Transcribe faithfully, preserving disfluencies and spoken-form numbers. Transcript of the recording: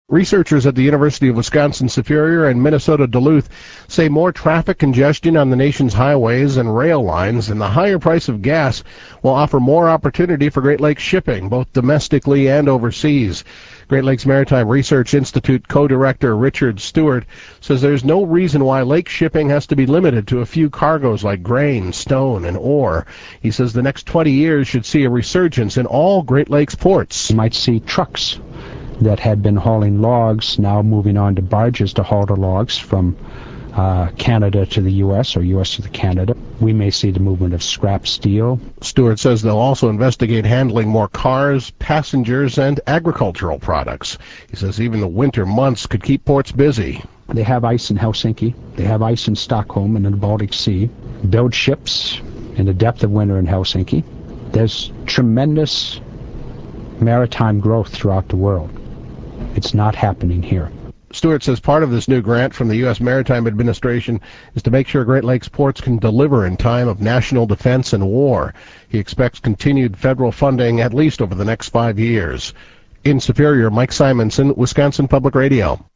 Researchers at the University of Wisconsin-Superior and Minnesota Duluth say more traffic congestion on the nation's highways and rail lines and the higher price of gas will offer more opportunity for Great Lakes shipping, both domestically and overseas. Great Lakes Maritime Research Institute co-director Richard Stewart says there's no reason why lake shipping has to be limited to a few cargoes like grain, stone, and ore. He says the next twenty years should see a resurgence in all Great Lakes ports. You might see trucks that had been hauling logs now moving on to barges to haul the logs from uh, Canada to the U S or U S to the Canada. We may see the movement of scrap steel. Stewart says they'll also investigate handling more cars, passengers, and agricultural products. He says even the winter months could keep ports busy. They have ice in Helsinki. They have ice in Stockholm and in the Baltic Sea. Build ships in the depth of winter in Helsinki. There's tremendous maritime growth throughout the world. It's not happening here. Stewart says part of this new grant from the U S Maritime Administration is to make sure Great Lakes ports can deliver in time of national defense and war. He expects continued federal funding at least over the next five years. In Superior, Mike Simonson, Wisconsin Public Radio.